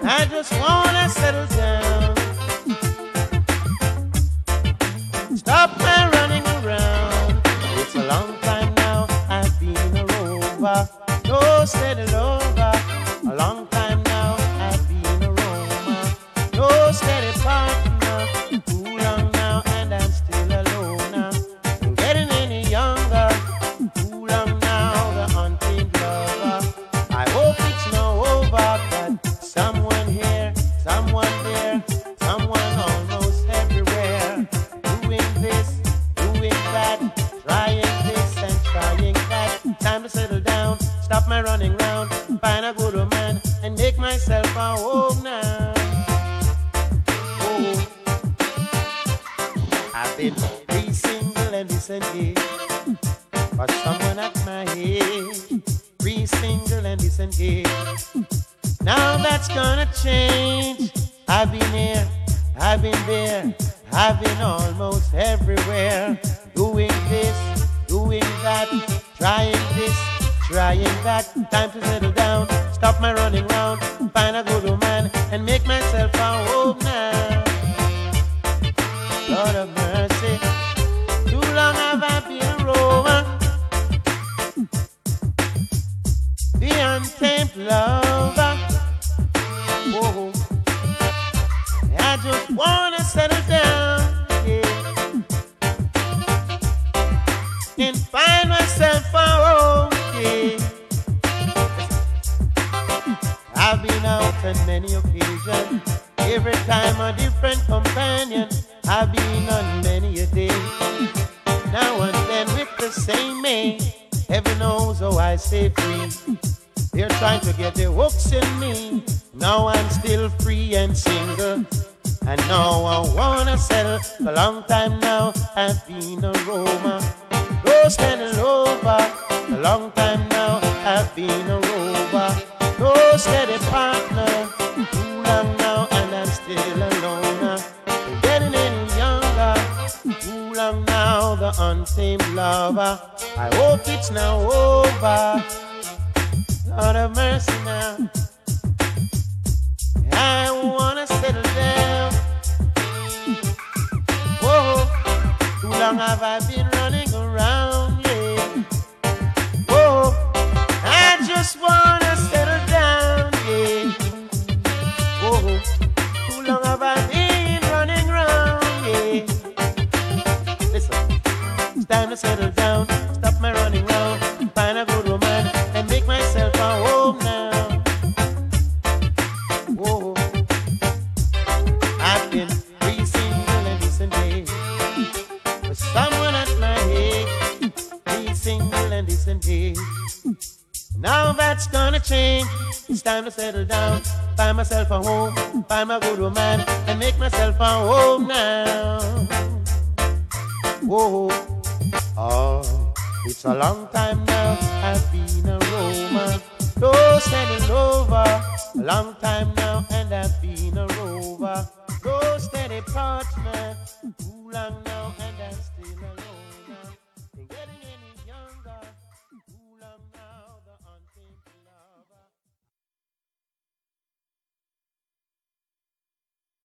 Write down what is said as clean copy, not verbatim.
I just wanna settle down. Stop my running around. It's a long time now I've been a rover. No steady lover. A long time now I've been a roamer. No steady partner. Too long now and I'm still alone now. I'm getting any younger. Too long now the hunting lover. I hope it's now over, but someone here, someone there, someone almost everywhere. Doing this, doing that, trying this and trying that. Time to settle down, stop my running round, find a good man and make myself a home now. Oh, I've been free, single and disengaged for someone at my age. Free, single and disengaged. Now that's gonna change. I've been here, I've been there, I've been almost everywhere. Doing this, doing that, trying this, trying that. Time to settle down, stop my running round, find a good woman and make myself a home now. Lord of mercy, too long have I been a rover. The untamed lover. Whoa. I just wanna settle down, yeah, and find myself a home, yeah. I've been out on many occasions, every time a different companion. I've been on many a day, now and then with the same mate. Heaven knows how I stay free. They're trying to get their hooks in me. Now I'm still free and single, and now I wanna settle. A long time now I've been a roamer. No steady lover. A long time now I've been a rover. No steady partner. Too long now and I'm still alone. Ain't getting any younger. Too long now the untamed lover. I hope it's now over. Lord of mercy now. I wanna settle down. Whoa, too long have I been running around, yeah. Whoa, I just wanna settle down, yeah. Whoa, too long have I been running around, yeah. Listen, it's time to settle down, stop my running round, find a good woman and make myself a home now. Whoa, I've been free, single and disengaged with someone at my age. Free, single and disengaged. Now that's gonna change. It's time to settle down, find myself a home, find my good woman and make myself a home now. Whoa, oh, it's a long time now I've been a roamer. No steady lover. A long time now and I've been a rover. No steady partner. Too long now and I'm still alone.